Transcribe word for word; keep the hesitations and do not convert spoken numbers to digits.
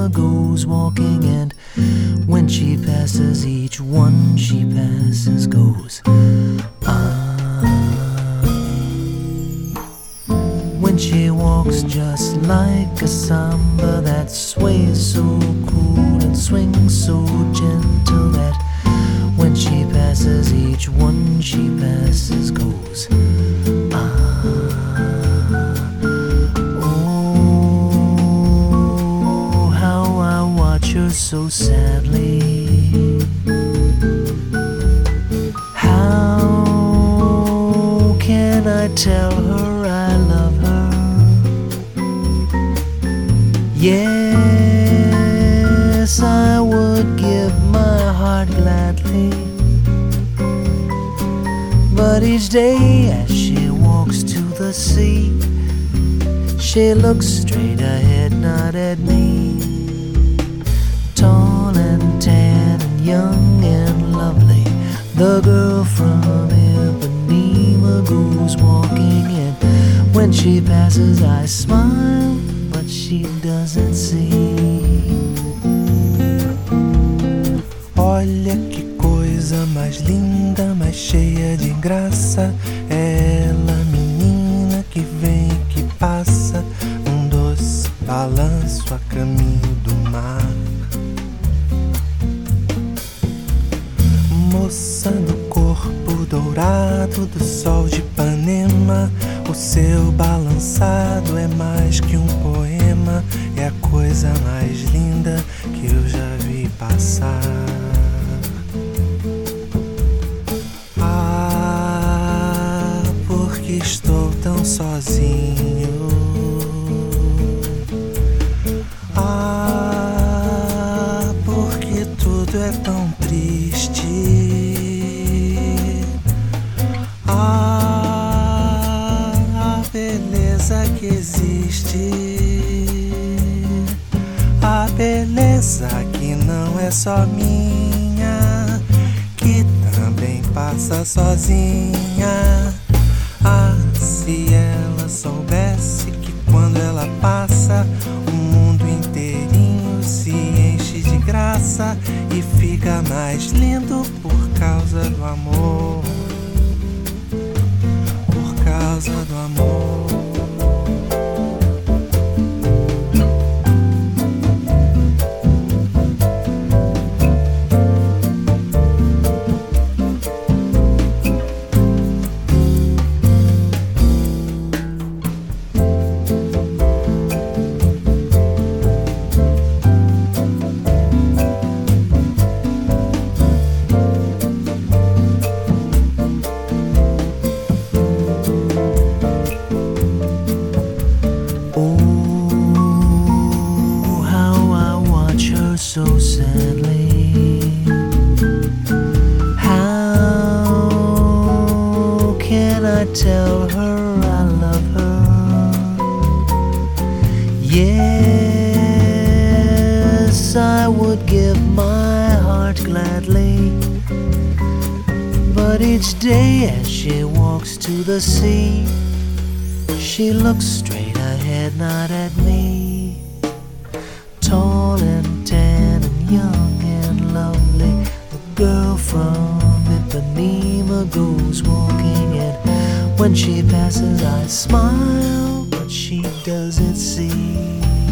Ipanema goes walking, and when she passes, each one she passes goes ah. When she walks just like a samba that sways so cool and swings so gentle, that when she passes, each one she passes goes ah. Oh, how I watch her so sadly. How can I tell her I love her? Yes, I would give my heart gladly, but each day as she walks to the sea, she looks straight ahead, not at me. Tall and tan and young and lovely, the girl from Ipanema goes walking, and when she passes I smile, but she doesn't see. Olha que coisa mais linda, mais cheia de graça. Ela, menina que vem e que passa, um doce balanço a caminho do mar. Moça do corpo dourado do sol de Ipanema, o seu balançado é mais que um poema, é a coisa mais linda que eu já vi passar. Ah, porque estou tão sozinho. Ah, porque tudo é tão triste. Ah, a beleza que existe, a beleza que não é só minha, que também passa sozinha. Ah, se ela soubesse que quando ela passa, o mundo inteirinho se enche de graça e fica mais lindo por causa do amor, por causa do amor. So sadly, how can I tell her I love her? Yes, I would give my heart gladly, but each day as she walks to the sea, she looks straight ahead, not at me. Tall and tan and young and lovely, the girl from Ipanema goes walking, and when she passes I smile, but she doesn't see.